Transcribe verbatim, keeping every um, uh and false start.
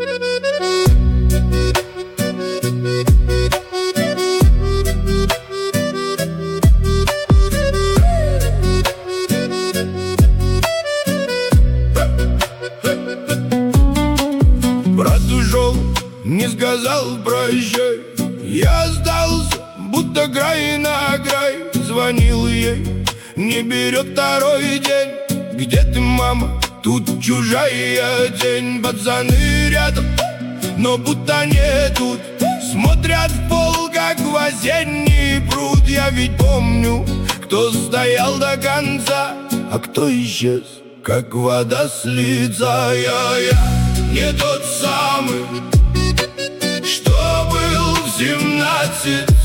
Брат ушел, не сказал прощай. Я сдался, будто край на край. Звонил ей, не берет второй день. Где ты, мама? Тут чужая тень. Пацаны рядом, но будто не тут. Смотрят в пол, как в осенний пруд. Я ведь помню, кто стоял до конца, а кто исчез, как вода с лица. Я-я не тот самый, что был в семнадцать.